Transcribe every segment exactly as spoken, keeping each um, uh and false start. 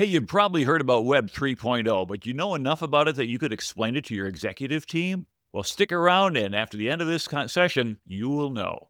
Hey, you've probably heard about Web 3.0, but you know enough about it that you could explain it to your executive team? Well, stick around, and after the end of this con- session, you will know.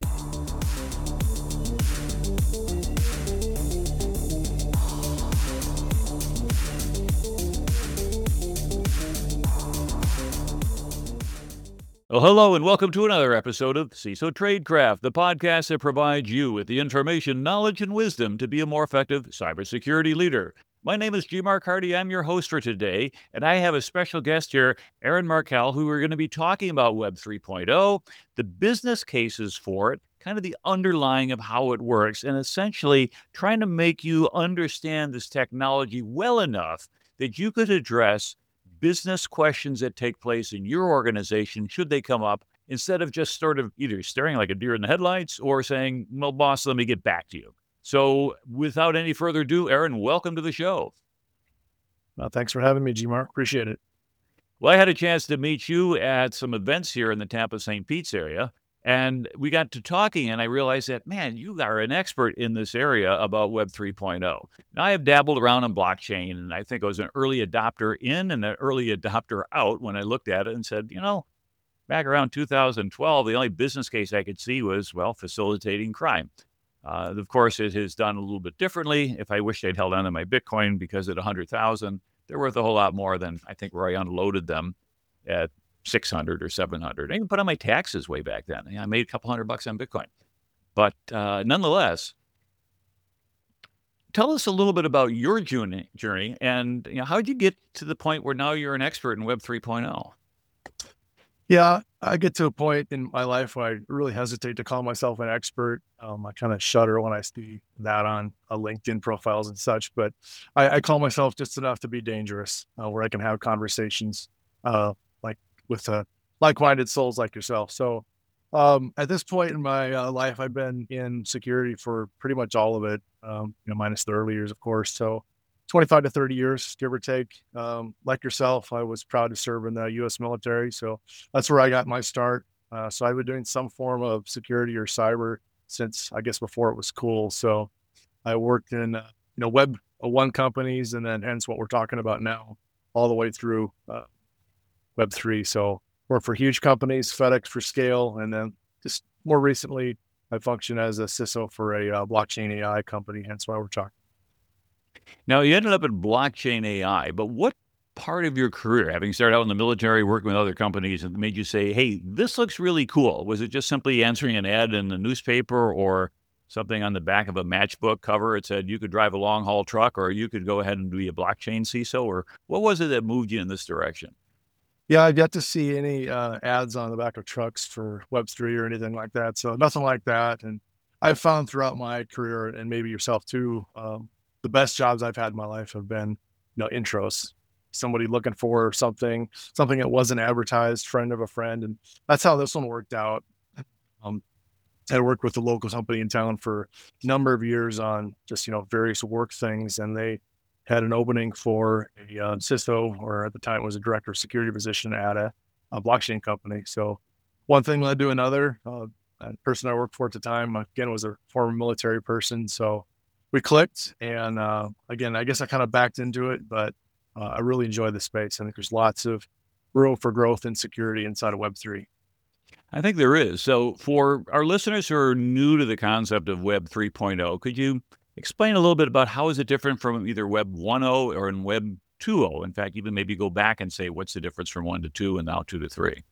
Well, hello, and welcome to another episode of C I S O Tradecraft, the podcast that provides you with the information, knowledge, and wisdom to be a more effective cybersecurity leader. My name is G. Mark Hardy. I'm your host for today, and I have a special guest here, Aaron Markel, who we're going to be talking about Web 3.0, the business cases for it, kind of the underlying of how it works, and essentially trying to make you understand this technology well enough that you could address business questions that take place in your organization should they come up, instead of just sort of either staring like a deer in the headlights or saying, well, boss, let me get back to you. So without any further ado, Aaron, welcome to the show. Uh, thanks for having me, G-Mark. Appreciate it. Well, I had a chance to meet you at some events here in the Tampa Saint Pete's area, and we got to talking, and I realized that, man, you are an expert in this area about Web 3.0. Now, I have dabbled around on blockchain, and I think I was an early adopter in and an early adopter out when I looked at it and said, you know, back around two thousand twelve, the only business case I could see was, well, facilitating crime. Uh, of course, it has done a little bit differently. If I wished I'd held on to my Bitcoin, because at one hundred thousand, they're worth a whole lot more than I think where I unloaded them at six hundred or seven hundred. I even put on my taxes way back then. I made a couple hundred bucks on Bitcoin. But uh, nonetheless, tell us a little bit about your journey, journey and you know, how did you get to the point where now you're an expert in Web 3.0? Yeah, I get to a point in my life where I really hesitate to call myself an expert. Um, I kind of shudder when I see that on uh, LinkedIn profiles and such, but I, I call myself just enough to be dangerous, uh, where I can have conversations uh, like with uh, like-minded souls like yourself. So um, at this point in my uh, life, I've been in security for pretty much all of it, um, you know, minus the early years, of course. So twenty-five to thirty years, give or take. Um, like yourself, I was proud to serve in the U S military. So that's where I got my start. Uh, so I've been doing some form of security or cyber since, I guess, before it was cool. So I worked in, uh, you know, web uh, one companies, and then hence what we're talking about now, all the way through uh, Web three. So worked for huge companies, FedEx for scale, and then just more recently, I function as a C I S O for a uh, blockchain A I company. Hence why we're talking. Now, you ended up in blockchain A I, but what part of your career, having started out in the military, working with other companies, and made you say, hey, this looks really cool? Was it just simply answering an ad in the newspaper or something on the back of a matchbook cover? It said you could drive a long haul truck, or you could go ahead and be a blockchain C I S O, or what was it that moved you in this direction? Yeah, I've yet to see any uh, ads on the back of trucks for Web three or anything like that. So nothing like that. And I've found throughout my career, and maybe yourself too, um, the best jobs I've had in my life have been, you know, intros. Somebody looking for something, something that wasn't advertised, friend of a friend. And that's how this one worked out. Um, I worked with a local company in town for a number of years on just, you know, various work things. And they had an opening for a uh, C I S O, or at the time it was a director of security position at a, a blockchain company. So one thing led to another. Uh, the person I worked for at the time, again, was a former military person. So we clicked. And uh, again, I guess I kind of backed into it, but uh, I really enjoy the space. I think there's lots of room for growth and security inside of Web three. I think there is. So, for our listeners who are new to the concept of Web 3.0, could you explain a little bit about how is it different from either Web 1.0 or in Web 2.0? In fact, even maybe go back and say, what's the difference from one to two and now two to three?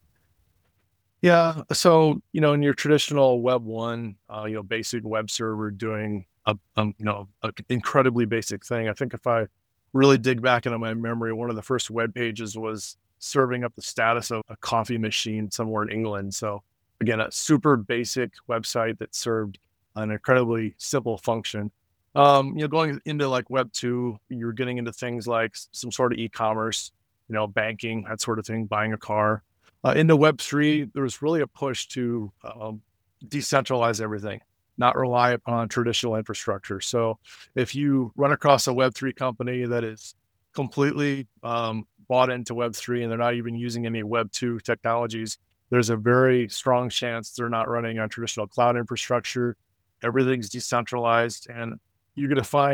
Yeah. So, you know, in your traditional Web one, uh, you know, basic web server doing a, um, you know, an incredibly basic thing. I think if I really dig back into my memory, one of the first web pages was serving up the status of a coffee machine somewhere in England. So again, a super basic website that served an incredibly simple function. Um, you know, going into like Web two, you're getting into things like s- some sort of e-commerce, you know, banking, that sort of thing, buying a car. Uh, into Web three, there was really a push to um, decentralize everything, not rely upon traditional infrastructure. So if you run across a Web three company that is completely um, bought into Web three and they're not even using any Web two technologies, there's a very strong chance they're not running on traditional cloud infrastructure. Everything's decentralized, and you're going to find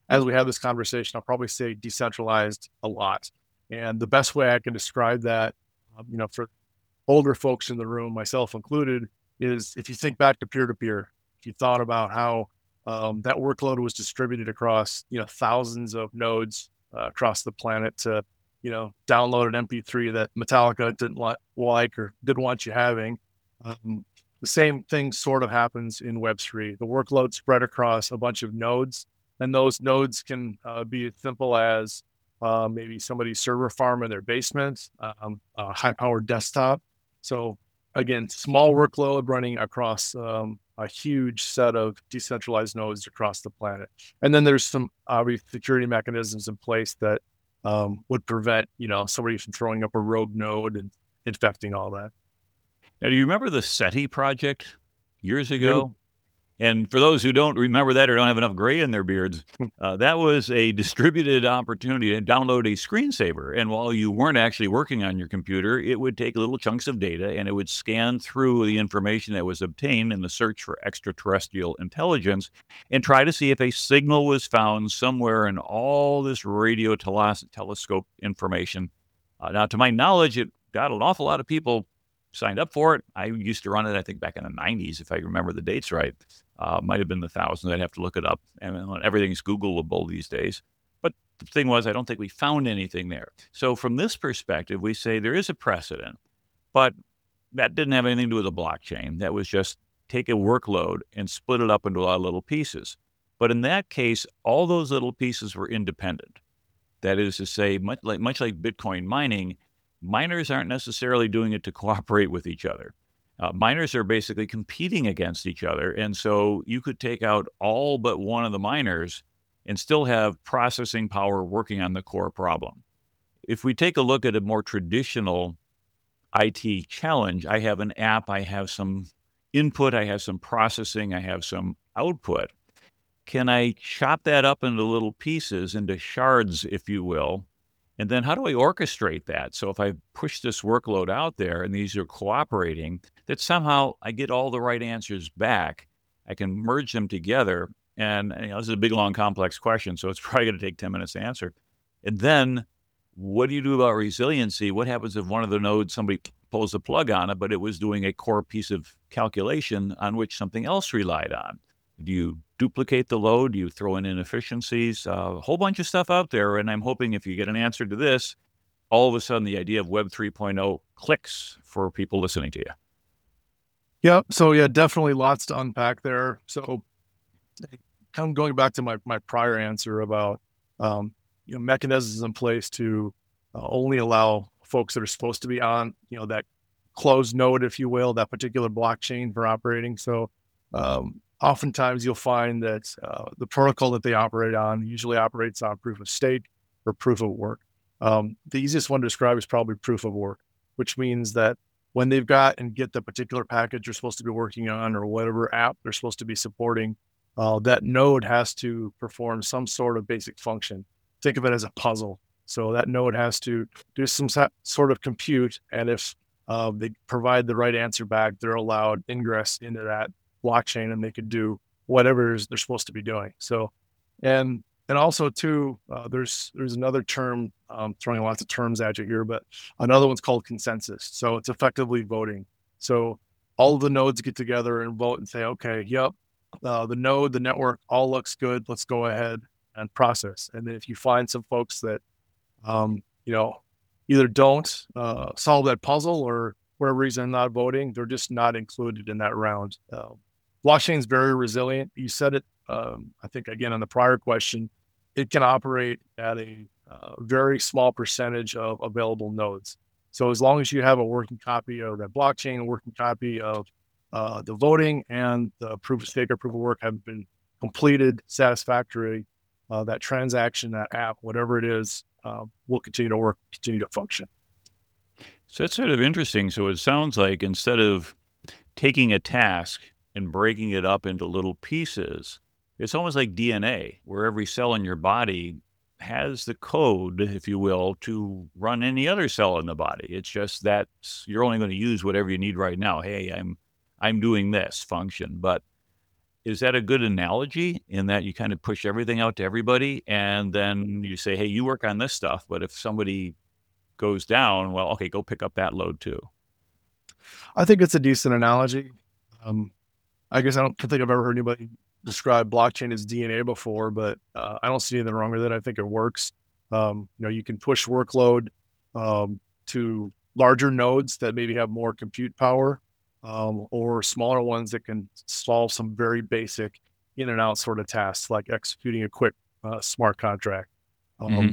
as we have this conversation, I'll probably say decentralized a lot. And the best way I can describe that, um, you know, for older folks in the room, myself included, is if you think back to peer-to-peer, if you thought about how um, that workload was distributed across, you know, thousands of nodes uh, across the planet to, you know, download an M P three that Metallica didn't li- like or didn't want you having. Um, the same thing sort of happens in Web three. The workload spread across a bunch of nodes, and those nodes can uh, be as simple as uh, maybe somebody's server farm in their basement, um, a high-powered desktop. So again, small workload running across um, a huge set of decentralized nodes across the planet. And then there's some obvious security mechanisms in place that um, would prevent, you know, somebody from throwing up a rogue node and infecting all that. Now, do you remember the SETI project years Yep. ago? And for those who don't remember that or don't have enough gray in their beards, uh, that was a distributed opportunity to download a screensaver. And while you weren't actually working on your computer, it would take little chunks of data and it would scan through the information that was obtained in the search for extraterrestrial intelligence and try to see if a signal was found somewhere in all this radio teles- telescope information. Uh, now, to my knowledge, it got an awful lot of people signed up for it. I used to run it, I think, back in the nineties, if I remember the dates right. Uh, might have been the thousands. I'd have to look it up. And everything's Googleable these days. But the thing was, I don't think we found anything there. So from this perspective, we say there is a precedent, but that didn't have anything to do with the blockchain. That was just take a workload and split it up into a lot of little pieces. But in that case, all those little pieces were independent. That is to say, much like, much like Bitcoin mining, miners aren't necessarily doing it to cooperate with each other. Uh, miners are basically competing against each other. And so you could take out all but one of the miners and still have processing power working on the core problem. If we take a look at a more traditional I T challenge, I have an app, I have some input, I have some processing, I have some output. Can I chop that up into little pieces, into shards, if you will? And then how do I orchestrate that? So if I push this workload out there and these are cooperating, that somehow I get all the right answers back. I can merge them together. And, you know, this is a big, long, complex question, so it's probably going to take ten minutes to answer. And then what do you do about resiliency? What happens if one of the nodes, somebody pulls the plug on it, but it was doing a core piece of calculation on which something else relied on? Do you duplicate the load? Do you throw in inefficiencies? Uh, a whole bunch of stuff out there. And I'm hoping if you get an answer to this, all of a sudden the idea of Web three point oh clicks for people listening to you. Yeah. So yeah, definitely lots to unpack there. So kind of going back to my, my prior answer about, um, you know, mechanisms in place to uh, only allow folks that are supposed to be on, you know, that closed node, if you will, that particular blockchain for operating. So, um, oftentimes you'll find that uh, the protocol that they operate on usually operates on proof of stake or proof of work. Um, the easiest one to describe is probably proof of work, which means that when they've got and get the particular package they're supposed to be working on or whatever app they're supposed to be supporting, uh, that node has to perform some sort of basic function. Think of it as a puzzle. So that node has to do some sort of compute. And if uh, they provide the right answer back, they're allowed ingress into that blockchain and they could do whatever they're supposed to be doing. So, and, and also too, uh, there's, there's another term, um, throwing lots of terms at you here, but another one's called consensus. So it's effectively voting. So all of the nodes get together and vote and say, okay, yep, uh, the node, the network all looks good. Let's go ahead and process. And then if you find some folks that, um, you know, either don't uh, solve that puzzle or whatever reason not voting, they're just not included in that round. Uh, blockchain is very resilient. You said it, um, I think, again, on the prior question, it can operate at a uh, very small percentage of available nodes. So as long as you have a working copy of that blockchain, a working copy of uh, the voting and the proof of stake or proof of work have been completed satisfactorily, uh, that transaction, that app, whatever it is, uh, will continue to work, continue to function. So that's sort of interesting. So it sounds like instead of taking a task and breaking it up into little pieces, it's almost like D N A, where every cell in your body has the code, if you will, to run any other cell in the body. It's just that you're only going to use whatever you need right now. Hey, I'm I'm doing this function. But is that a good analogy in that you kind of push everything out to everybody and then you say, hey, you work on this stuff, but if somebody goes down, well, okay, go pick up that load too. I think it's a decent analogy. Um, I guess I don't think I've ever heard anybody describe blockchain as D N A before, but uh, I don't see anything wrong with it. I think it works. Um, you know, you can push workload um, to larger nodes that maybe have more compute power, um, or smaller ones that can solve some very basic in and out sort of tasks, like executing a quick uh, smart contract. Um, Mhm.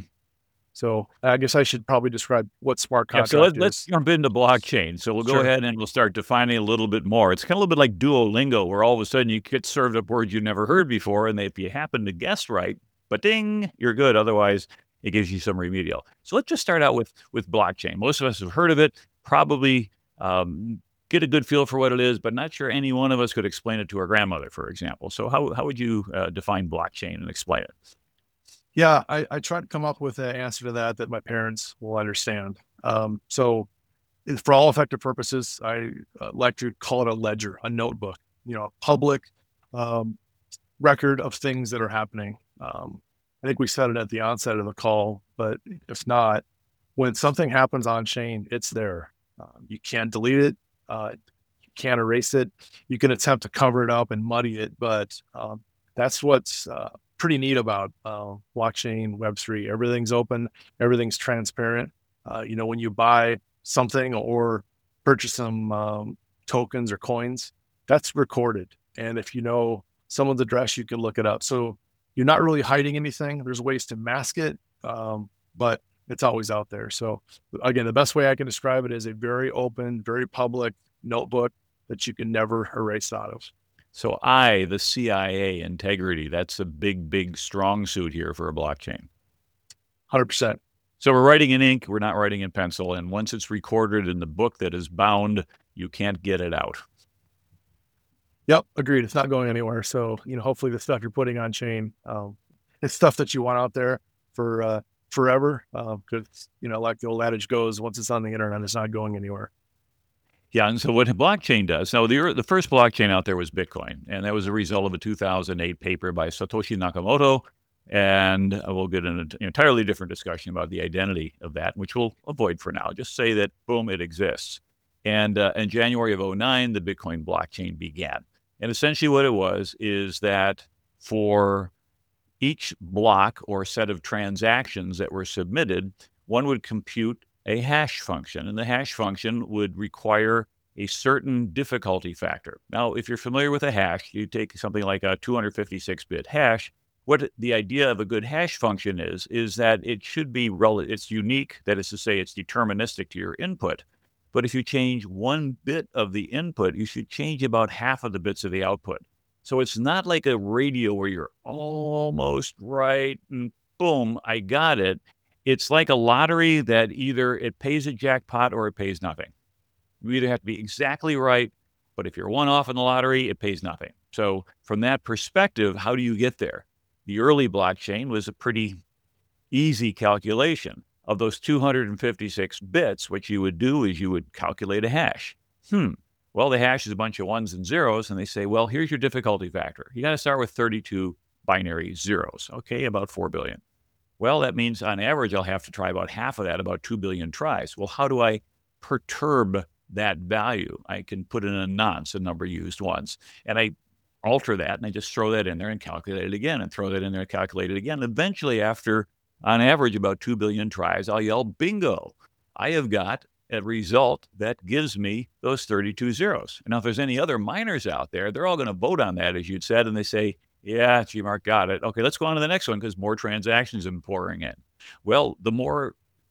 So I guess I should probably describe what smart Yeah, contract so let, is. let's jump into blockchain. So we'll go Sure. ahead and we'll start defining a little bit more. It's kind of a little bit like Duolingo, where all of a sudden you get served up words you never heard before, and if you happen to guess right, but ding, you're good. Otherwise, it gives you some remedial. So let's just start out with with blockchain. Most of us have heard of it, probably um, get a good feel for what it is, but not sure any one of us could explain it to our grandmother, for example. So how how would you uh, define blockchain and explain it? Yeah, I, I try to come up with an answer to that that my parents will understand. Um, so it- for all effective purposes, I uh, like to call it a ledger, a notebook, you know, a public um, record of things that are happening. Um, I think we said it at the onset of the call, but if not, when something happens on chain, it's there. Um, you can't delete it. Uh, you can't erase it. You can attempt to cover it up and muddy it, but um, that's what's uh, pretty neat about uh, blockchain, Web three. Everything's open, everything's transparent. Uh, you know, when you buy something or purchase some um, tokens or coins, that's recorded. And if you know someone's address, you can look it up. So you're not really hiding anything. There's ways to mask it, um, but it's always out there. So again, the best way I can describe it is a very open, very public notebook that you can never erase out of. So I, the C I A integrity, that's a big, big strong suit here for a blockchain. one hundred percent. So we're writing in ink, we're not writing in pencil. And once it's recorded in the book that is bound, you can't get it out. Yep, agreed. It's not going anywhere. So, you know, hopefully the stuff you're putting on chain, um, it's stuff that you want out there for uh, forever. Because, uh, you know, like the old adage goes, once it's on the internet, it's not going anywhere. Yeah, and so what a blockchain does, now the, the first blockchain out there was Bitcoin, and that was a result of a two thousand eight paper by Satoshi Nakamoto, and we'll get into an entirely different discussion about the identity of that, which we'll avoid for now. Just say that, boom, it exists. And uh, in January of oh nine, the Bitcoin blockchain began. And essentially what it was is that for each block or set of transactions that were submitted, one would compute a hash function, and the hash function would require a certain difficulty factor. Now, if you're familiar with a hash, you take something like a two hundred fifty-six bit hash. What the idea of a good hash function is, is that it should be relative, it's unique, that is to say, it's deterministic to your input. But if you change one bit of the input, you should change about half of the bits of the output. So it's not like a radio where you're almost right and boom, I got it. It's like a lottery that either it pays a jackpot or it pays nothing. You either have to be exactly right, but if you're one off in the lottery, it pays nothing. So from that perspective, how do you get there? The early blockchain was a pretty easy calculation. Of those two hundred fifty-six bits, what you would do is you would calculate a hash. Hmm. Well, the hash is a bunch of ones and zeros, and they say, well, here's your difficulty factor. You got to start with thirty-two binary zeros. Okay, about four billion. Well, that means on average, I'll have to try about half of that, about two billion tries. Well, how do I perturb that value? I can put in a nonce, a number used once, and I alter that, and I just throw that in there and calculate it again, and throw that in there and calculate it again. Eventually, after, on average, about two billion tries, I'll yell, bingo, I have got a result that gives me those thirty-two zeros. Now, if there's any other miners out there, they're all going to vote on that, as you'd said, and they say, yeah, G-Mark got it. Okay, let's go on to the next one because more transactions are pouring in. Well, the more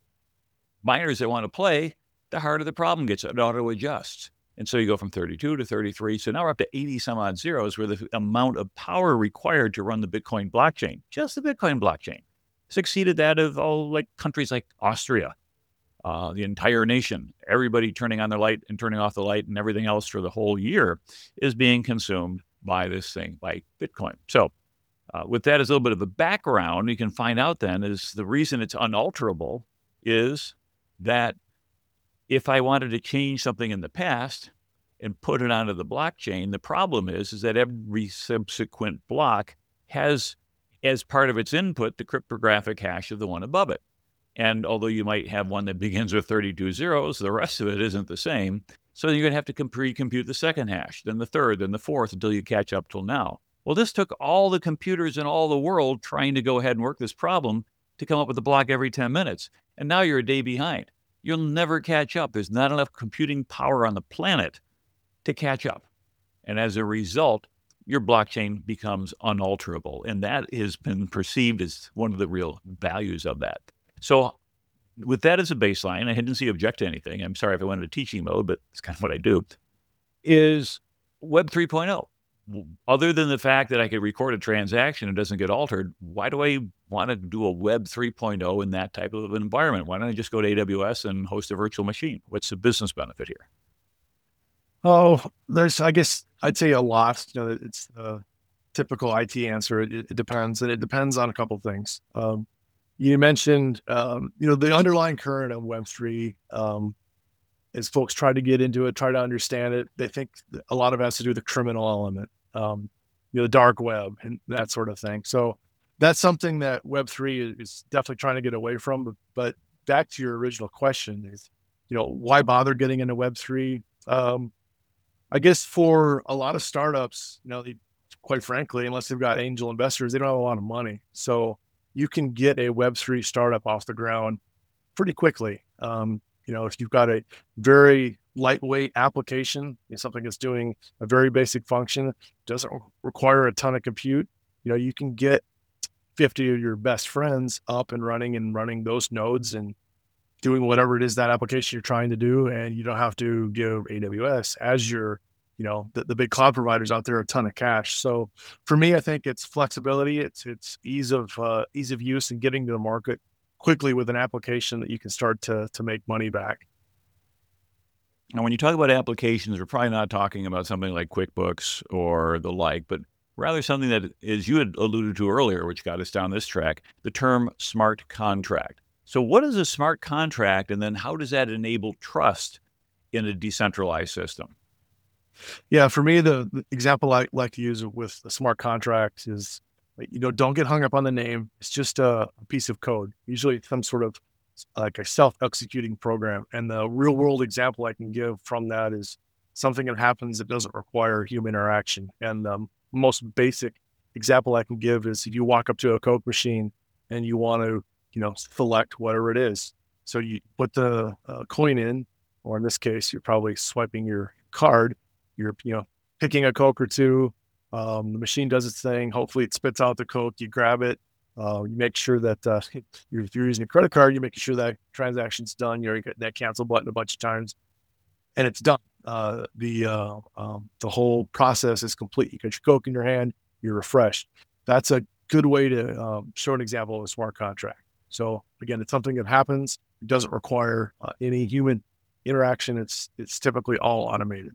miners that want to play, the harder the problem gets. It auto-adjusts. And so you go from thirty-two to thirty-three. So now we're up to eighty some odd zeros, where the amount of power required to run the Bitcoin blockchain, just the Bitcoin blockchain, succeeded that of all like countries like Austria, uh, the entire nation. Everybody turning on their light and turning off the light and everything else for the whole year is being consumed by this thing, by Bitcoin. So uh, with that as a little bit of a background, you can find out then is the reason it's unalterable is that if I wanted to change something in the past, and put it onto the blockchain. The problem is, is that every subsequent block has, as part of its input, the cryptographic hash of the one above it. And although you might have one that begins with thirty-two zeros, the rest of it isn't the same. So you're going to have to pre-compute the second hash, then the third, then the fourth, until you catch up till now. Well, this took all the computers in all the world trying to go ahead and work this problem to come up with a block every ten minutes. And now you're a day behind. You'll never catch up. There's not enough computing power on the planet to catch up. And as a result, your blockchain becomes unalterable. And that has been perceived as one of the real values of that. So with that as a baseline, I didn't see object to anything. I'm sorry if I went into teaching mode, but it's kind of what I do, is Web 3.0. Other than the fact that I could record a transaction and it doesn't get altered, why do I want to do a Web 3.0 in that type of an environment? Why don't I just go to A W S and host a virtual machine? What's the business benefit here? Oh, there's, I guess I'd say a lot. You know, it's the typical I T answer. It, it depends, and it depends on a couple of things. Um, you mentioned, um, you know, the underlying current of Web three. Um, as folks try to get into it, try to understand it, they think a lot of it has to do with the criminal element, um, you know, the dark web and that sort of thing. So that's something that Web three is definitely trying to get away from. But, but back to your original question is, you know, why bother getting into Web three? Um, I guess for a lot of startups, you know, they, quite frankly, unless they've got angel investors, they don't have a lot of money. So you can get a Web three startup off the ground pretty quickly. Um, you know, if you've got a very lightweight application, something that's doing a very basic function, doesn't require a ton of compute, you know, you can get fifty of your best friends up and running and running those nodes and doing whatever it is that application you're trying to do. And you don't have to give A W S, Azure, you know, the, the big cloud providers out there, a ton of cash. So for me, I think it's flexibility. It's, it's ease of, uh, ease of use and getting to the market quickly with an application that you can start to, to make money back. Now, when you talk about applications, we're probably not talking about something like QuickBooks or the like, but rather something that, as you had alluded to earlier, which got us down this track, the term smart contract. So what is a smart contract, and then how does that enable trust in a decentralized system? Yeah, for me, the, the example I like to use with a smart contract is, you know, don't get hung up on the name. It's just a, a piece of code, usually some sort of like a self-executing program. And the real world example I can give from that is something that happens that doesn't require human interaction. And the um, most basic example I can give is if you walk up to a Coke machine and you want to, you know, select whatever it is. So you put the uh, coin in, or in this case, you're probably swiping your card. You're, you know, picking a Coke or two. Um, the machine does its thing. Hopefully it spits out the Coke. You grab it. Uh, you make sure that uh, you're, if you're using a credit card, you're making sure that transaction's done. You're hitting that cancel button a bunch of times, and it's done. Uh, the uh, um, the whole process is complete. You got your Coke in your hand. You're refreshed. That's a good way to um, show an example of a smart contract. So again, it's something that happens. It doesn't require uh, any human interaction. It's it's typically all automated.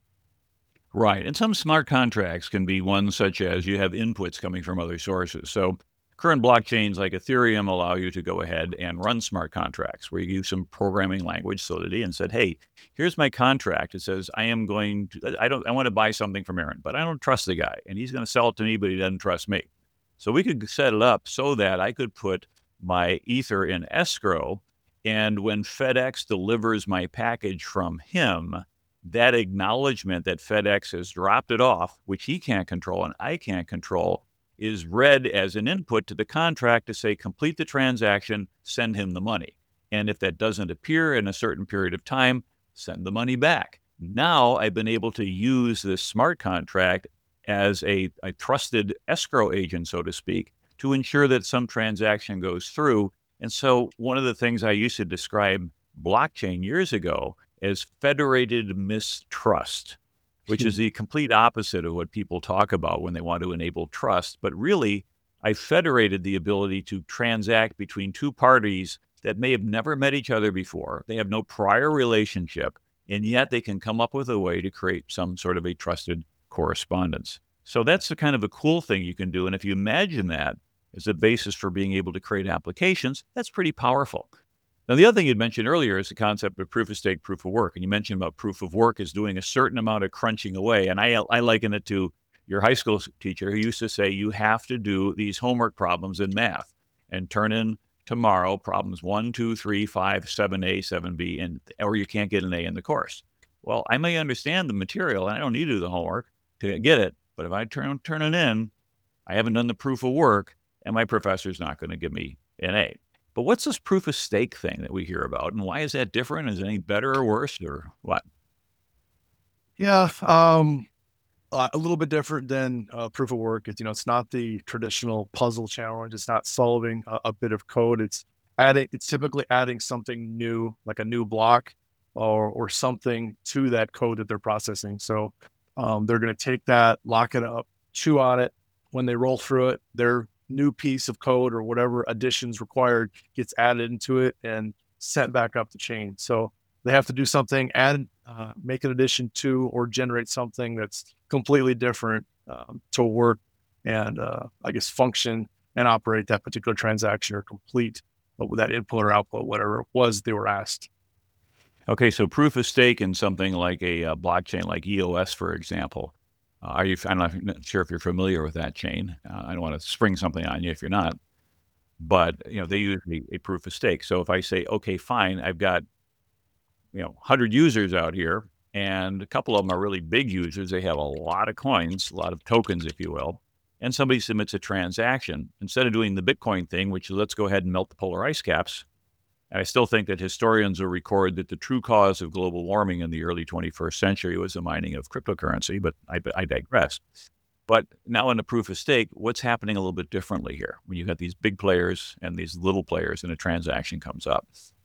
Right. And some smart contracts can be ones such as you have inputs coming from other sources. So current blockchains like Ethereum allow you to go ahead and run smart contracts where you use some programming language, Solidity, and said, hey, here's my contract. It says, I am going to, I don't, I want to buy something from Aaron, but I don't trust the guy and he's going to sell it to me, but he doesn't trust me. So we could set it up so that I could put my Ether in escrow. And when FedEx delivers my package from him, that acknowledgement that FedEx has dropped it off, which he can't control and I can't control, is read as an input to the contract to say, complete the transaction, send him the money. And if that doesn't appear in a certain period of time, send the money back. Now I've been able to use this smart contract as a, a trusted escrow agent, so to speak, to ensure that some transaction goes through. And so one of the things I used to describe blockchain years ago as federated mistrust, which is the complete opposite of what people talk about when they want to enable trust. But really, I federated the ability to transact between two parties that may have never met each other before. They have no prior relationship, and yet they can come up with a way to create some sort of a trusted correspondence. So that's the kind of a cool thing you can do. And if you imagine that as a basis for being able to create applications, that's pretty powerful. Now, the other thing you'd mentioned earlier is the concept of proof of stake, proof of work. And you mentioned about proof of work is doing a certain amount of crunching away. And I, I liken it to your high school teacher who used to say, you have to do these homework problems in math and turn in tomorrow problems one, two, three, five, seven A, seven B, and or you can't get an A in the course. Well, I may understand the material and I don't need to do the homework to get it. But if I turn, turn it in, I haven't done the proof of work and my professor's not going to give me an A. But what's this proof of stake thing that we hear about, and why is that different? Is it any better or worse, or what? Yeah, um, uh, a little bit different than uh, proof of work. It's, you know, it's not the traditional puzzle challenge. It's not solving a, a bit of code. It's adding. It's typically adding something new, like a new block, or or something to that code that they're processing. So um, they're going to take that, lock it up, chew on it. When they roll through it, their new piece of code or whatever additions required gets added into it and sent back up the chain. So they have to do something, add, uh, make an addition to, or generate something that's completely different um, to work and uh, I guess function and operate that particular transaction or complete with that input or output, whatever it was they were asked. Okay, so proof of stake in something like a, uh blockchain, like E O S, for example. Uh, are you? I'm not sure if you're familiar with that chain. Uh, I don't want to spring something on you if you're not. But you know, they use a, a proof of stake. So if I say, okay, fine, I've got you know one hundred users out here, and a couple of them are really big users. They have a lot of coins, a lot of tokens, if you will. And somebody submits a transaction. Instead of doing the Bitcoin thing, which is let's go ahead and melt the polar ice caps, I still think that historians will record that the true cause of global warming in the early twenty-first century was the mining of cryptocurrency, but I, I digress. But now in the proof of stake, what's happening a little bit differently here when you got these big players and these little players and a transaction comes up?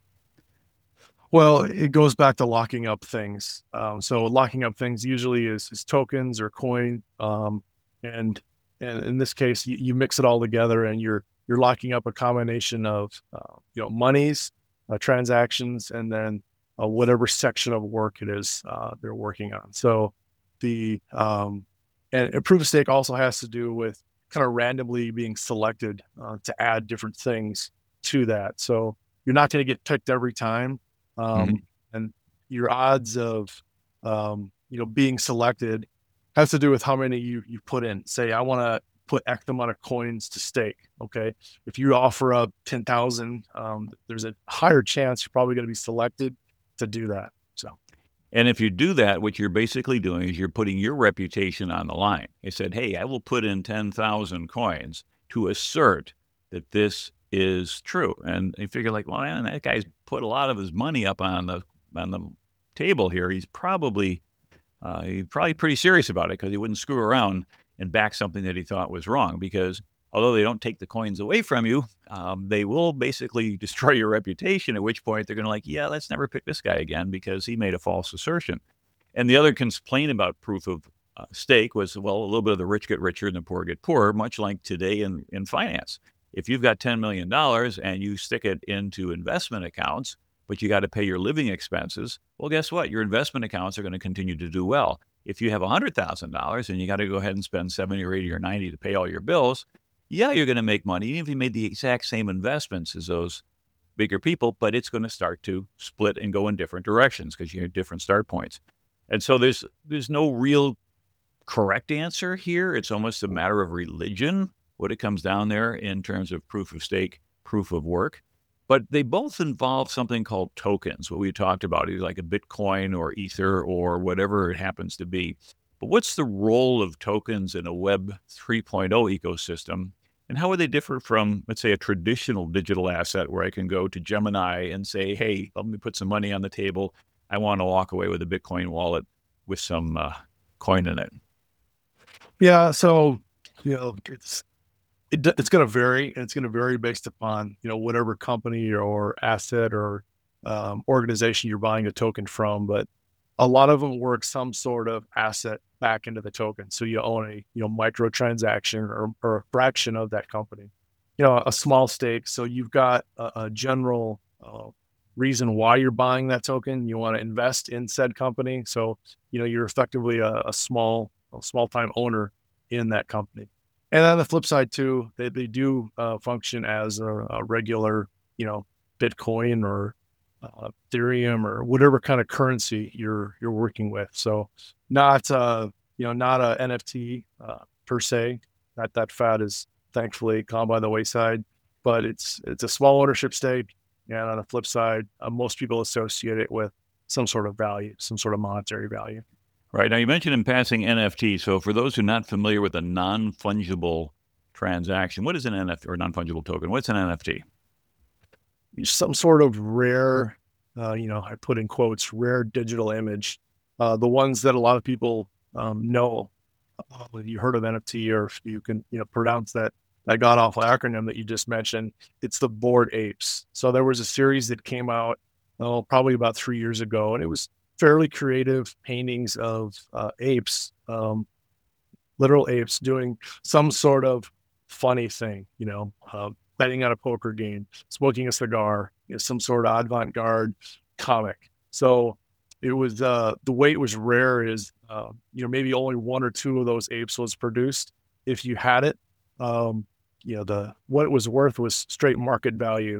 Well, it goes back to locking up things. Um, so locking up things usually is, is tokens or coin. Um, and, and in this case, you, you mix it all together and you're, you're locking up a combination of, uh, you know, monies, uh, transactions, and then uh, whatever section of work it is uh, they're working on. So the, um, and, and proof of stake also has to do with kind of randomly being selected uh, to add different things to that. So you're not going to get picked every time. Um, Mhm. and your odds of, um, you know, being selected has to do with how many you, you put in. Say, I want to put X amount of coins to stake. Okay. If you offer up ten thousand, um, there's a higher chance you're probably going to be selected to do that. So, And if you do that, what you're basically doing is you're putting your reputation on the line. You said, hey, I will put in ten thousand coins to assert that this is true. And you figure like, well, man, that guy's put a lot of his money up on the on the table here. He's probably uh, he's probably pretty serious about it because he wouldn't screw around and back something that he thought was wrong. Because although they don't take the coins away from you, um, they will basically destroy your reputation, at which point they're going to like, yeah, let's never pick this guy again because he made a false assertion. And the other complaint about proof of uh, stake was, well, a little bit of the rich get richer and the poor get poorer, much like today in, in finance. If you've got ten million dollars and you stick it into investment accounts, but you got to pay your living expenses, well, guess what? Your investment accounts are going to continue to do well. If you have one hundred thousand dollars and you got to go ahead and spend seventy or eighty or ninety to pay all your bills, yeah, you're going to make money, even if you made the exact same investments as those bigger people, but it's going to start to split and go in different directions because you have different start points. And so there's there's no real correct answer here. It's almost a matter of religion, what it comes down there in terms of proof of stake, proof of work. But they both involve something called tokens, what we talked about, either like a Bitcoin or Ether or whatever it happens to be. But what's the role of tokens in a Web 3.0 ecosystem? And how would they differ from, let's say, a traditional digital asset where I can go to Gemini and say, hey, let me put some money on the table. I want to walk away with a Bitcoin wallet with some uh, coin in it. yeah. So, you know, it's, it, d- it's going to vary and it's going to vary based upon, you know, whatever company or asset or um, organization you're buying a token from. But a lot of them work some sort of asset back into the token. So you own a, you know, micro transaction or, or a fraction of that company, you know, a small stake. So you've got a, a general uh, reason why you're buying that token. You want to invest in said company. So, you know, you're effectively a, a small, a small time owner in that company. And on the flip side too, they, they do uh, function as a, a regular, you know, Bitcoin or uh, Ethereum or whatever kind of currency you're you're working with. So not uh you know not a N F T uh, per se. That that fad is thankfully gone by the wayside, but it's it's a small ownership stake. And on the flip side, uh, most people associate it with some sort of value, some sort of monetary value. Right. Now, you mentioned in passing N F T. So for those who are not familiar with a non-fungible transaction, what is an N F T or non-fungible token? What's an N F T? Some sort of rare, uh, you know, I put in quotes, rare digital image. Uh, the ones that a lot of people um, know. Uh, you heard of N F T, or if you can, you know, pronounce that that god awful acronym that you just mentioned. It's the Bored Apes. So there was a series that came out, oh, probably about three years ago, and it was fairly creative paintings of uh, apes, um, literal apes doing some sort of funny thing, you know, uh, betting on a poker game, smoking a cigar, you know, some sort of avant-garde comic. So it was, uh, the way it was rare is, uh, you know, maybe only one or two of those apes was produced. If you had it, um, you know, the, what it was worth was straight market value,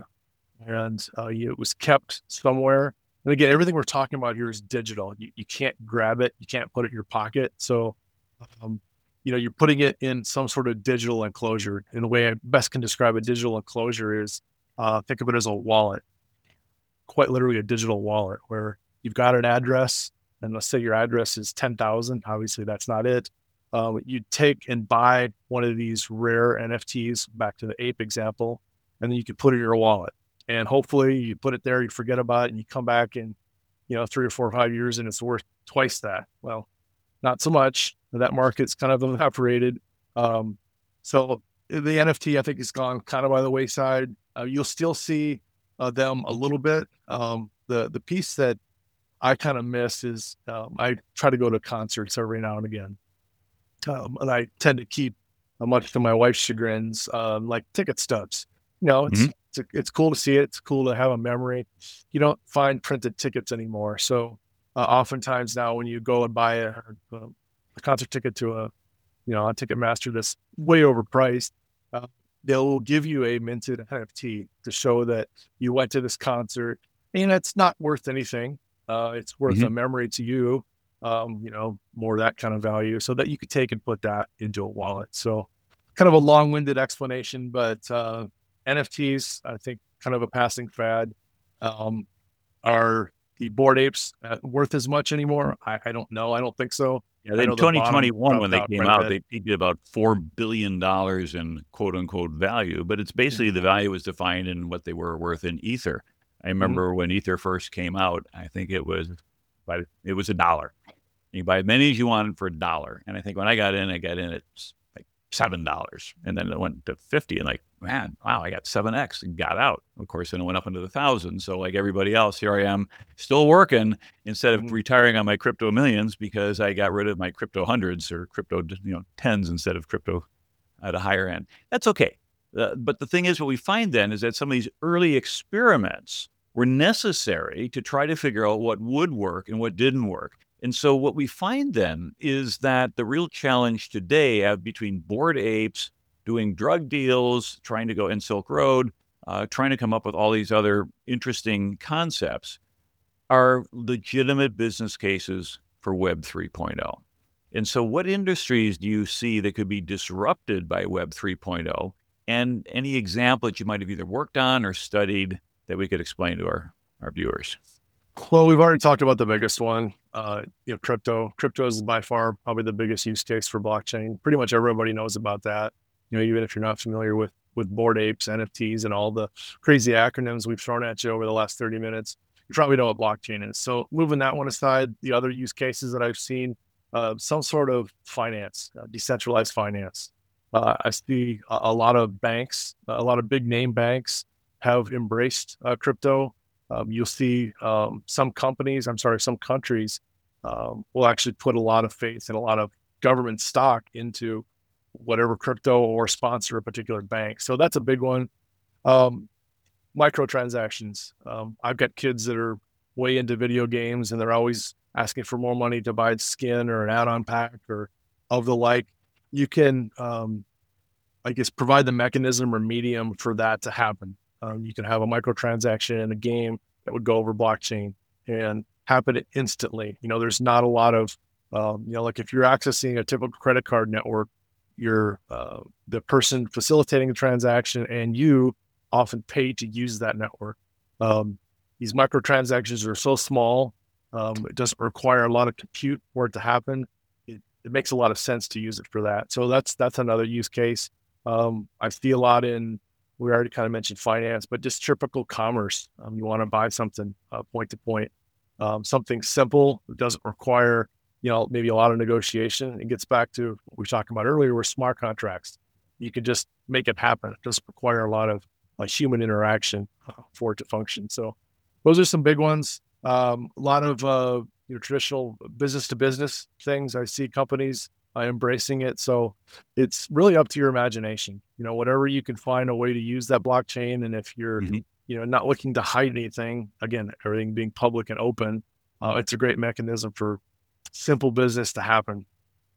and uh, you, it was kept somewhere. And again, everything we're talking about here is digital. You, you can't grab it. You can't put it in your pocket. So, um, you know, you're putting it in some sort of digital enclosure. And the way I best can describe a digital enclosure is uh, think of it as a wallet, quite literally a digital wallet, where you've got an address, and let's say your address is ten thousand. Obviously, that's not it. Um, you take and buy one of these rare N F Ts, back to the ape example, and then you can put it in your wallet. And hopefully you put it there, you forget about it, and you come back in, you know, three or four or five years and it's worth twice that. Well, not so much. That market's kind of evaporated. Um, so the N F T, I think, has gone kind of by the wayside. Uh, you'll still see uh, them a little bit. Um, the the piece that I kind of miss is um, I try to go to concerts every now and again, um, and I tend to keep, uh, much to my wife's chagrins, um, like ticket stubs. You know, it's Mhm. it's it's cool to see it. It's cool to have a memory. You don't find printed tickets anymore, so uh, oftentimes now when you go and buy a, a a concert ticket to a, you know, on Ticketmaster that's way overpriced, uh, they'll give you a minted N F T to show that you went to this concert, and it's not worth anything. Uh, it's worth Mhm. a memory to you, um, you know, more that kind of value, so that you could take and put that into a wallet. So kind of a long-winded explanation, but uh, N F Ts, I think, kind of a passing fad. Um, are the Bored Apes uh, worth as much anymore? I, I don't know. I don't think so. Yeah, I in know the bottom twenty twenty-one, when dropped they out came quite a out, bit. they peaked at about four billion dollars in quote unquote value, but it's Yeah. basically the value was defined in what they were worth in Ether. I Mhm. remember when Ether first came out, I think it was, but it was a dollar. You buy as many as you wanted for a dollar. And I think when I got in, I got in at s- like seven dollars, and then it went to fifty, and like, man, wow, I got seven X and got out. Of course, then it went up into the thousands. So like everybody else, here I am still working instead of Mhm. retiring on my crypto millions because I got rid of my crypto hundreds or crypto, you know, tens instead of crypto at a higher end. That's okay. Uh, but the thing is, what we find then is that some of these early experiments were necessary to try to figure out what would work and what didn't work. And so what we find then is that the real challenge today uh, between Bored Apes doing drug deals, trying to go in Silk Road, uh, trying to come up with all these other interesting concepts are legitimate business cases for Web 3.0. And so what industries do you see that could be disrupted by Web 3.0? And any example that you might have either worked on or studied that we could explain to our, our viewers? Well, we've already talked about the biggest one, uh, you know, crypto. Crypto is by far probably the biggest use case for blockchain. Pretty much everybody knows about that. You know, even if you're not familiar with with Bored Apes, N F Ts, and all the crazy acronyms we've thrown at you over the last thirty minutes, you probably know what blockchain is. So moving that one aside, the other use cases that I've seen, uh, some sort of finance, uh, decentralized finance. Uh, I see a, a lot of banks, a lot of big name banks have embraced uh, crypto. Um, you'll see um, some companies, I'm sorry, some countries um, will actually put a lot of faith and a lot of government stock into whatever crypto or sponsor a particular bank. So that's a big one. Um, Microtransactions. Um, I've got kids that are way into video games, and they're always asking for more money to buy skin or an add-on pack or of the like. You can, um, I guess, provide the mechanism or medium for that to happen. Um, you can have a microtransaction in a game that would go over blockchain and happen instantly. You know, there's not a lot of, um, you know, like if you're accessing a typical credit card network, you're uh, the person facilitating the transaction and you often pay to use that network. Um, these microtransactions are so small, um, it doesn't require a lot of compute for it to happen. It, it makes a lot of sense to use it for that. So that's that's another use case. Um, I see a lot in, we already kind of mentioned finance, but just typical commerce. Um, you want to buy something uh, point to point, um, something simple. It doesn't require, you know, maybe a lot of negotiation. It gets back to what we were talking about earlier with smart contracts. You can just make it happen. It doesn't require a lot of uh, human interaction uh, for it to function. So those are some big ones. Um, a lot of uh, you know, traditional business to business things. I see companies uh, embracing it. So it's really up to your imagination. You know, whatever you can find a way to use that blockchain. And if you're, Mhm. you know, not looking to hide anything, again, everything being public and open, uh, it's a great mechanism for simple business to happen.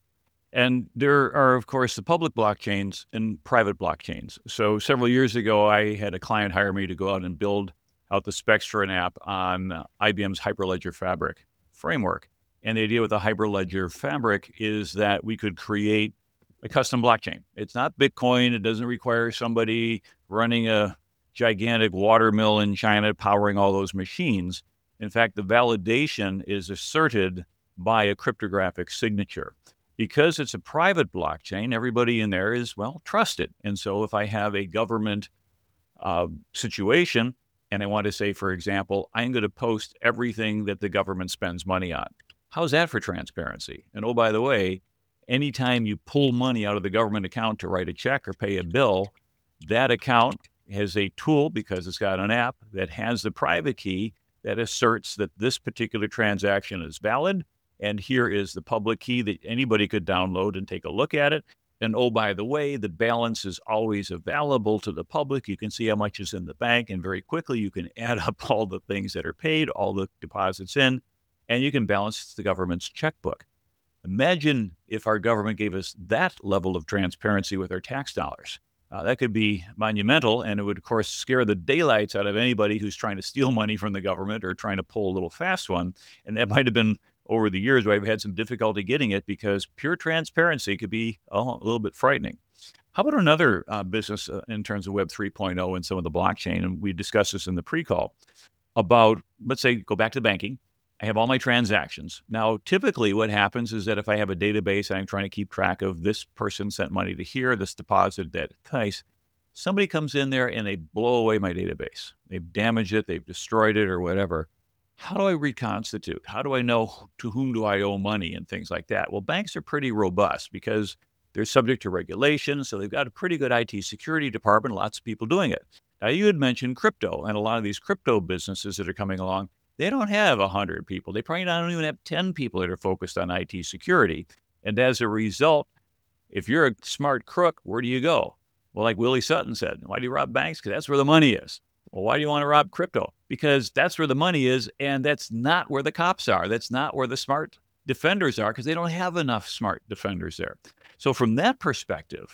And there are, of course, the public blockchains and private blockchains. So several years ago, I had a client hire me to go out and build out the specs for an app on uh, I B M's Hyperledger Fabric framework. And the idea with the Hyperledger Fabric is that we could create a custom blockchain. It's not Bitcoin. It doesn't require somebody running a gigantic water mill in China powering all those machines. In fact, the validation is asserted by a cryptographic signature. Because it's a private blockchain, everybody in there is, well, trusted. And so if I have a government uh, situation and I want to say, for example, I'm going to post everything that the government spends money on, how's that for transparency? And oh, by the way, anytime you pull money out of the government account to write a check or pay a bill, that account has a tool, because it's got an app that has the private key that asserts that this particular transaction is valid. And here is the public key that anybody could download and take a look at it. And oh, by the way, the balance is always available to the public. You can see how much is in the bank, and very quickly you can add up all the things that are paid, all the deposits in, and you can balance the government's checkbook. Imagine if our government gave us that level of transparency with our tax dollars. Uh, that could be monumental, and it would, of course, scare the daylights out of anybody who's trying to steal money from the government or trying to pull a little fast one. And that might have been over the years where I've had some difficulty getting it, because pure transparency could be oh, a little bit frightening. How about another uh, business uh, in terms of Web three point oh and some of the blockchain? And we discussed this in the pre-call about, let's say, go back to banking. I have all my transactions. Now, typically what happens is that if I have a database and I'm trying to keep track of this person sent money to here, this deposit, that place, somebody comes in there and they blow away my database. They've damaged it, they've destroyed it or whatever. How do I reconstitute? How do I know to whom do I owe money and things like that? Well, banks are pretty robust because they're subject to regulation. So they've got a pretty good I T security department, lots of people doing it. Now, you had mentioned crypto, and a lot of these crypto businesses that are coming along, they don't have one hundred people. They probably don't even have ten people that are focused on I T security. And as a result, if you're a smart crook, where do you go? Well, like Willie Sutton said, why do you rob banks? Because that's where the money is. Well, why do you want to rob crypto? Because that's where the money is, and that's not where the cops are. That's not where the smart defenders are, because they don't have enough smart defenders there. So from that perspective,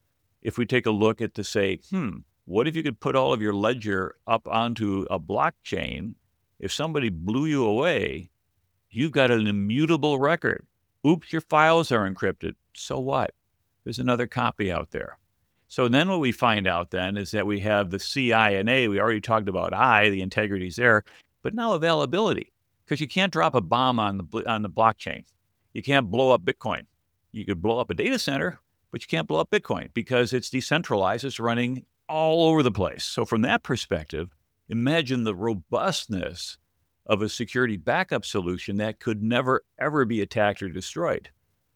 if we take a look at to say, hmm, what if you could put all of your ledger up onto a blockchain? If somebody blew you away, you've got an immutable record. Oops, your files are encrypted. So what? There's another copy out there. So then what we find out then is that we have the C I and A. We already talked about I, the integrity is there, but now availability, because you can't drop a bomb on the on the blockchain. You can't blow up Bitcoin. You could blow up a data center, but you can't blow up Bitcoin because it's decentralized. It's running all over the place. So from that perspective, imagine the robustness of a security backup solution that could never, ever be attacked or destroyed.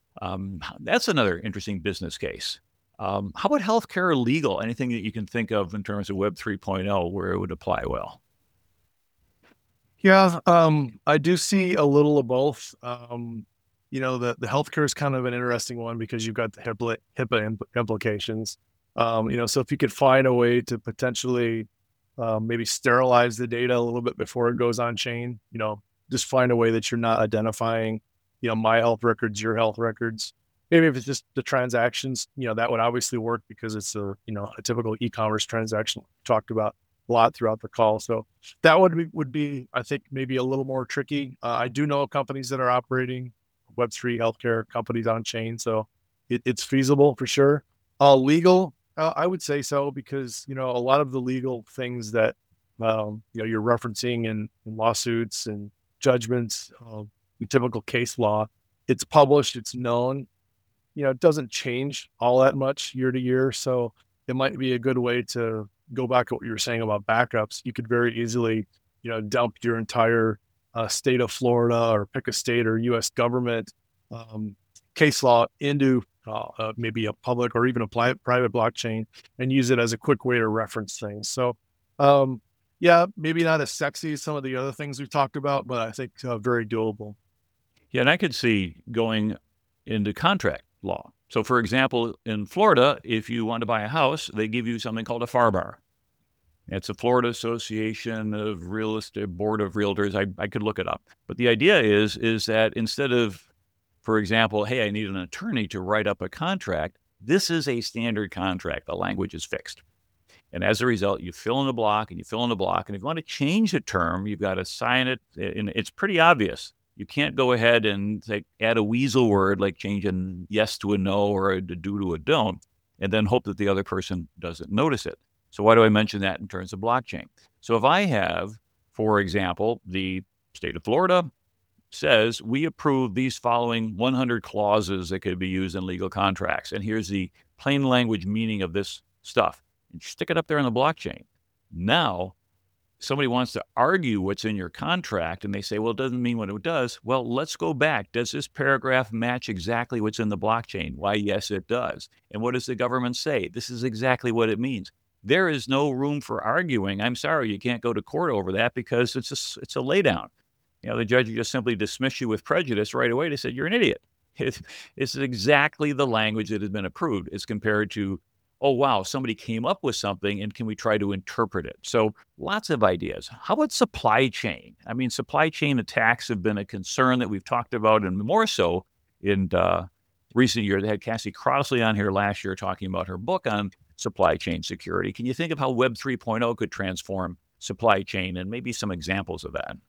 Um, that's another interesting business case. Um, how about healthcare or legal? Anything that you can think of in terms of Web three point oh where it would apply well? Yeah, um, I do see a little of both. Um, you know, the, the healthcare is kind of an interesting one because you've got the HIPAA, HIPAA impl- implications. Um, you know, so if you could find a way to potentially um, maybe sterilize the data a little bit before it goes on chain, you know, just find a way that you're not identifying, you know, my health records, your health records. Maybe if it's just the transactions, you know, that would obviously work because it's a, you know, a typical e-commerce transaction we talked about. a lot throughout the call. So that would be, would be, I think, maybe a little more tricky. Uh, I do know companies that are operating Web three healthcare companies on chain, so it, it's feasible for sure. Uh, legal, uh, I would say so because you know a lot of the legal things that um, you know you're referencing in, in lawsuits and judgments, uh, typical case law, it's published, it's known. You know, it doesn't change all that much year to year, so it might be a good way to go back to what you were saying about backups. You could very easily, you know, dump your entire uh, state of Florida or pick a state or U S government um, case law into uh, uh, maybe a public or even a pli- private blockchain and use it as a quick way to reference things. So, um, yeah, maybe not as sexy as some of the other things we've talked about, but I think uh, very doable. Yeah, and I could see going into contract law. So, for example, in Florida, if you want to buy a house, they give you something called a F A R B A R. It's a Florida Association of Real Estate Board of Realtors. I, I could look it up. But the idea is, is that instead of, for example, hey, I need an attorney to write up a contract, this is a standard contract. The language is fixed. And as a result, you fill in the block and you fill in the block. And if you want to change a term, you've got to sign it. And it's pretty obvious. You can't go ahead and say, add a weasel word like changing yes to a no or a do to a don't, and then hope that the other person doesn't notice it. So why do I mention that in terms of blockchain? So if I have, for example, the state of Florida says we approve these following one hundred clauses that could be used in legal contracts. And here's the plain language meaning of this stuff. And stick it up there on the blockchain. Now, somebody wants to argue what's in your contract and they say, well, it doesn't mean what it does. Well, let's go back. Does this paragraph match exactly what's in the blockchain? Why, yes, it does. And what does the government say? This is exactly what it means. There is no room for arguing. I'm sorry, you can't go to court over that because it's a, it's a laydown. You know, the judge just simply dismiss you with prejudice right away. They said, you're an idiot. It, it's exactly the language that has been approved as compared to, oh, wow, somebody came up with something and can we try to interpret it? So lots of ideas. How about supply chain? I mean, supply chain attacks have been a concern that we've talked about, and more so in uh, recent years. They had Cassie Crossley on here last year talking about her book on supply chain security. Can you think of how Web three point oh could transform supply chain and maybe some examples of that?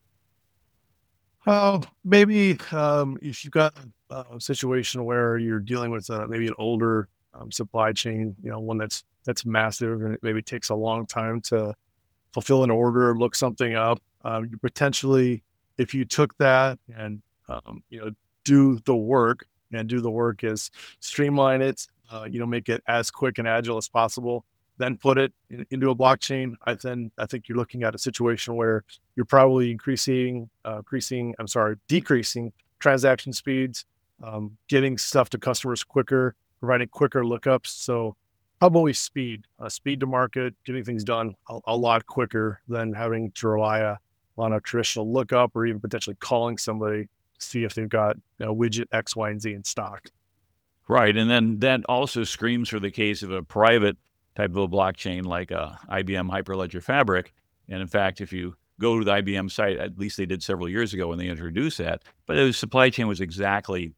Uh, maybe um, if you've got a situation where you're dealing with uh, maybe an older um, supply chain, you know, one that's that's massive and it maybe takes a long time to fulfill an order, look something up. Um, you potentially, if you took that and um, you know do the work and do the work is streamline it, uh, you know, make it as quick and agile as possible, then put it in, into a blockchain. I then I think you're looking at a situation where you're probably increasing, uh, increasing, I'm sorry, decreasing transaction speeds, um, getting stuff to customers quicker, providing quicker lookups. So probably speed, uh, speed to market, getting things done a, a lot quicker than having to rely a, on a traditional lookup or even potentially calling somebody to see if they've got you know, widget X, Y, and Z in stock. Right. And then that also screams for the case of a private type of a blockchain like a I B M Hyperledger Fabric. And in fact, if you go to the I B M site, at least they did several years ago when they introduced that, but the supply chain was exactly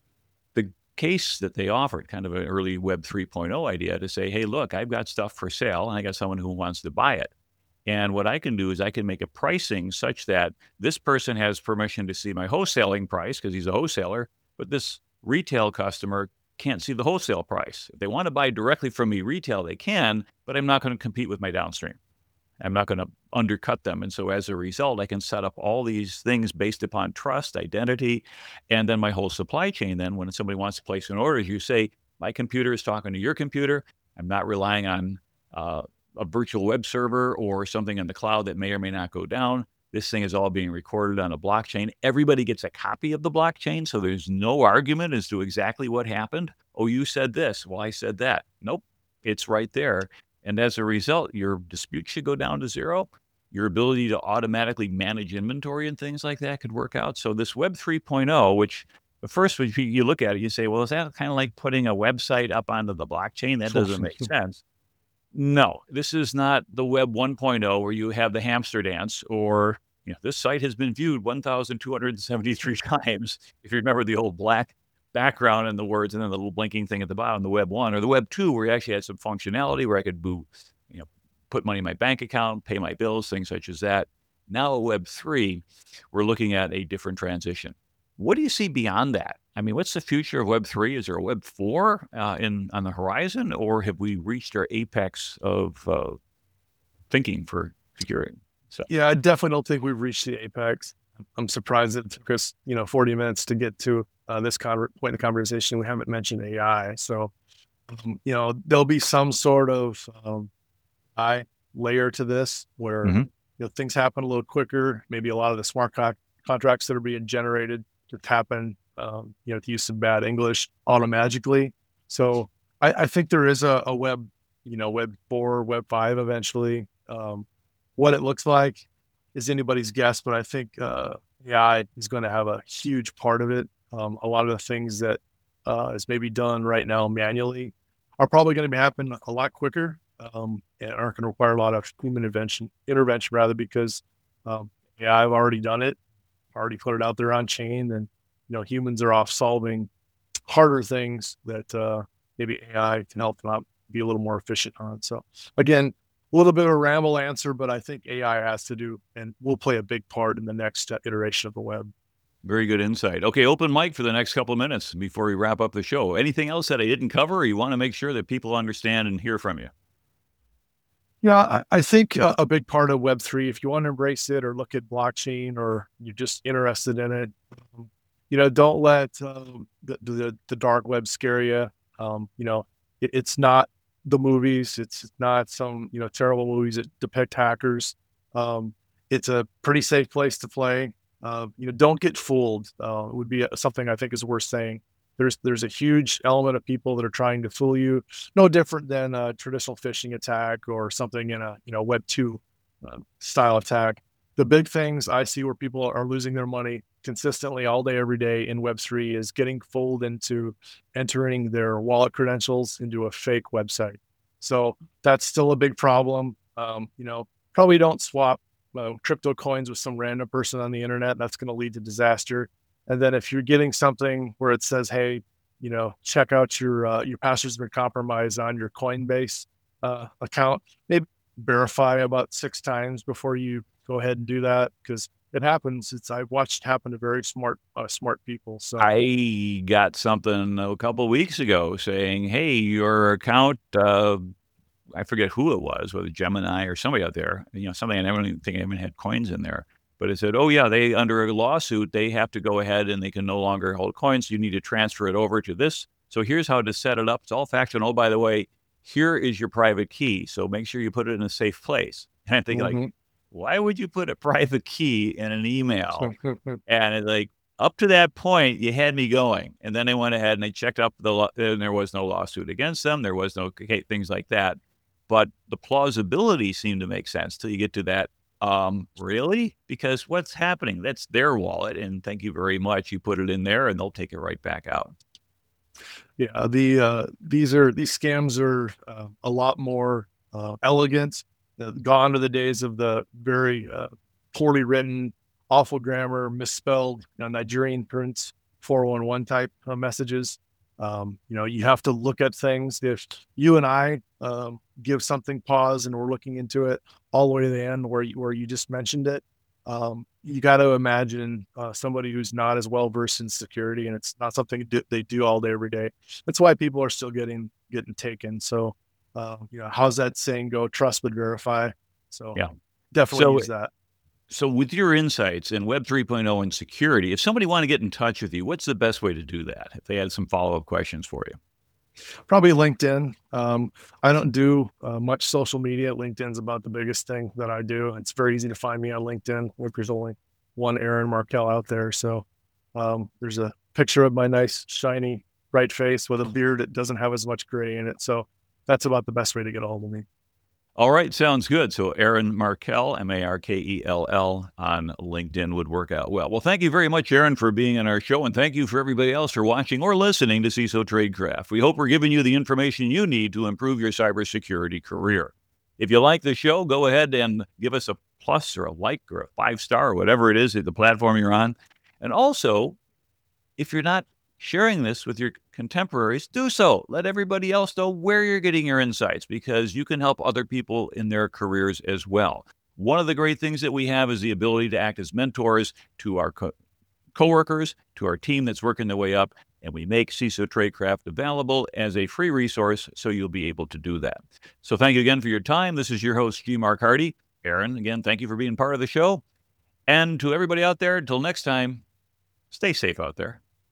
the case that they offered, kind of an early Web three point oh idea to say, hey, look, I've got stuff for sale and I got someone who wants to buy it. And what I can do is I can make a pricing such that this person has permission to see my wholesaling price because he's a wholesaler, but this retail customer can't see the wholesale price. If they want to buy directly from me retail, they can, but I'm not going to compete with my downstream. I'm not going to undercut them. And so as a result, I can set up all these things based upon trust, identity, and then my whole supply chain. Then when somebody wants to place an order, you say, my computer is talking to your computer. I'm not relying on uh, a virtual web server or something in the cloud that may or may not go down. This thing is all being recorded on a blockchain. Everybody gets a copy of the blockchain, so there's no argument as to exactly what happened. Oh, you said this. Well, I said that. Nope, it's right there. And as a result, your dispute should go down to zero. Your ability to automatically manage inventory and things like that could work out. So this Web three point oh, which at first when you look at it, you say, well, is that kind of like putting a website up onto the blockchain? That doesn't make sense. No, this is not the Web one point oh where you have the hamster dance or, you know, this site has been viewed one thousand two hundred seventy-three times. If you remember the old black background and the words and then the little blinking thing at the bottom, the Web one or the Web two, where you actually had some functionality where I could move, you know, put money in my bank account, pay my bills, things such as that. Now at Web three, we're looking at a different transition. What do you see beyond that? I mean, what's the future of Web three? Is there a Web four uh, in on the horizon, or have we reached our apex of uh, thinking for security? So. Yeah, I definitely don't think we've reached the apex. I'm surprised it took us, you know, forty minutes to get to uh, this con- point in the conversation. We haven't mentioned A I. So, um, you know, there'll be some sort of um, A I layer to this where, Mm-hmm. you know, things happen a little quicker. Maybe a lot of the smart co- contracts that are being generated just happen, um, you know, to use some bad English, automagically. So I, I think there is a, a web, you know, web four, web five eventually. Um, what it looks like is anybody's guess, but I think uh, A I is going to have a huge part of it. Um, a lot of the things that uh, is maybe done right now manually are probably going to happen a lot quicker um, and aren't going to require a lot of human intervention, intervention rather, because um, yeah, I've already done it, already put it out there on chain, and you know humans are off solving harder things that uh, maybe A I can help them out be a little more efficient on. So again, a little bit of a ramble answer, but I think A I has to do and will play a big part in the next uh, iteration of the web. Very good insight. Okay, open mic for the next couple of minutes before we wrap up the show. Anything else that I didn't cover, or you want to make sure that people understand and hear from you? Yeah, I, I think uh, a big part of Web three, if you want to embrace it or look at blockchain or you're just interested in it, um, you know, don't let um, the, the the dark web scare you. Um, you know, it, it's not the movies. It's not some you know terrible movies that depict hackers. Um, it's a pretty safe place to play. Uh, you know, don't get fooled. Uh, would be something I think is worth saying. There's there's a huge element of people that are trying to fool you. No different than a traditional phishing attack or something in a you know Web two uh, style attack. The big things I see where people are losing their money consistently all day, every day in Web three is getting fooled into entering their wallet credentials into a fake website. So that's still a big problem. Um, you know, probably don't swap uh, crypto coins with some random person on the internet. That's going to lead to disaster. And then if you're getting something where it says, hey, you know, check out your uh, your password's been compromised on your Coinbase uh, account, maybe verify about six times before you go ahead and do that, because it happens. It's I've watched it happen to very smart uh, smart people. So I got something a couple of weeks ago saying, hey, your account, uh, I forget who it was, whether Gemini or somebody out there, you know, somebody I never even think I even had coins in there. But it said, oh, yeah, they under a lawsuit, they have to go ahead and they can no longer hold coins. You need to transfer it over to this. So here's how to set it up. It's all factual. And oh, by the way, here is your private key. So make sure you put it in a safe place. And I think, Mhm. like, why would you put a private key in an email? And it, like, up to that point, you had me going. And then they went ahead and they checked up the law, and there was no lawsuit against them. There was no okay, things like that. But the plausibility seemed to make sense till you get to that. Um, really? Because what's happening? That's their wallet. And thank you very much. You put it in there and they'll take it right back out. Yeah, the uh, these are these scams are uh, a lot more uh, elegant. Uh, gone are the days of the very uh, poorly written, awful grammar, misspelled, you know, Nigerian prince four one one type uh, messages. Um, you know, you have to look at things. If you and I um, give something pause and we're looking into it all the way to the end where you, where you just mentioned it, um, you got to imagine uh, somebody who's not as well versed in security, and it's not something do, they do all day, every day. That's why people are still getting getting taken. So, uh, you know, how's that saying go? Trust but verify. So, Yeah. definitely So, use that. so with your insights in Web 3.0 and security, if somebody want to get in touch with you, what's the best way to do that? If they had some follow-up questions for you. Probably LinkedIn. Um, I don't do uh, much social media. LinkedIn's about the biggest thing that I do. It's very easy to find me on LinkedIn. There's only one Aaron Markell out there. So um, there's a picture of my nice, shiny, bright face with a beard that doesn't have as much gray in it. So that's about the best way to get a hold of me. All right, sounds good. So Aaron Markell, M A R K E L L, on LinkedIn would work out well. Well, thank you very much, Aaron, for being on our show, and thank you for everybody else for watching or listening to C I S O Tradecraft. We hope we're giving you the information you need to improve your cybersecurity career. If you like the show, go ahead and give us a plus or a like or a five-star or whatever it is at the platform you're on. And also, if you're not sharing this with your contemporaries, do so. Let everybody else know where you're getting your insights, because you can help other people in their careers as well. One of the great things that we have is the ability to act as mentors to our co- coworkers, to our team that's working their way up, and we make C I S O Tradecraft available as a free resource, so you'll be able to do that. So thank you again for your time. This is your host, G. Mark Hardy. Aaron, again, thank you for being part of the show. And to everybody out there, until next time, stay safe out there.